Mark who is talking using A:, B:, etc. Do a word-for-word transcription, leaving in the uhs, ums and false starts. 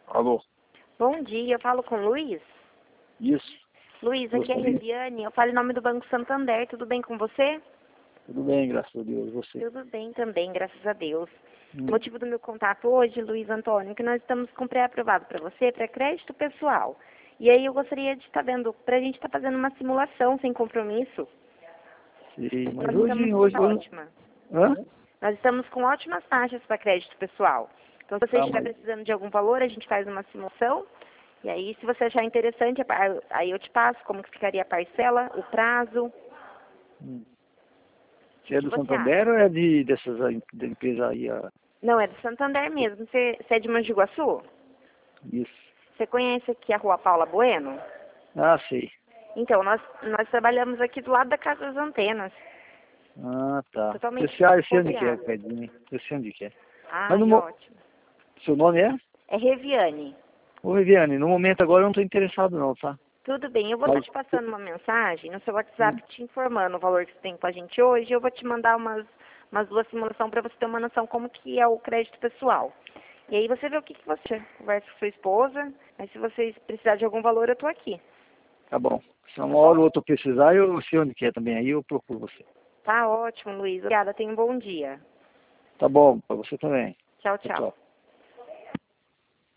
A: Alô?
B: Bom dia, eu falo com o Luiz.
A: Isso.
B: Luiz, aqui é a Reviane, eu falo em nome do Banco Santander, tudo bem com você?
A: Tudo bem, graças a Deus. E você?
B: Tudo bem também, graças a Deus.
A: Hum.
B: O motivo do meu contato hoje, Luiz Antônio, é que nós estamos com pré-aprovado para você, para crédito pessoal. E aí eu gostaria de estar vendo, para a gente estar fazendo uma simulação sem compromisso.
A: Sim, mas
B: Nós
A: hoje,
B: estamos
A: hoje,
B: com
A: hoje...
B: ótima.
A: Hã?
B: Nós estamos com ótimas taxas para crédito pessoal. Então, se você
A: Ah,
B: estiver
A: mas...
B: precisando de algum valor, a gente faz uma simulação. E aí, se você achar interessante, aí eu te passo como que ficaria a parcela, o prazo.
A: Hum. Você
B: O
A: é
B: que
A: do
B: você
A: Santander
B: acha?
A: ou é de, dessas aí, da empresa aí? A...
B: Não, é do Santander mesmo. Você, você é de Mogi Guaçu?
A: Isso.
B: Você conhece aqui a Rua Paula Bueno?
A: Ah, sei.
B: Então, nós, nós trabalhamos aqui do lado da Casa das Antenas.
A: Ah, tá.
B: Totalmente
A: Eu sei, ah, eu sei onde que é,
B: desconfiado.
A: Pedrinho. Eu sei onde que é. Mas
B: Ah,
A: no
B: é
A: mo...
B: ótimo.
A: Seu nome é?
B: É Reviane.
A: Ô, Viviane, no momento agora eu não estou interessado não, tá?
B: Tudo bem, eu vou estar
A: Mas...
B: te passando uma mensagem no seu
A: Hum.
B: WhatsApp te informando o valor que você tem com a gente hoje. Eu vou te mandar umas, umas duas simulações para você ter uma noção como que é o crédito pessoal. E aí você vê o que, que você conversa com sua esposa. Aí se vocês precisarem de algum valor, eu estou aqui.
A: Tá bom. Se uma
B: Tá
A: hora
B: bom?
A: ou outra eu precisar, eu sei onde que é também. Aí eu procuro você.
B: Tá ótimo, Luiz. Obrigada, tenha um bom dia.
A: Tá bom, pra você também.
B: Tchau,
A: Tchau,
B: tchau.
A: tchau.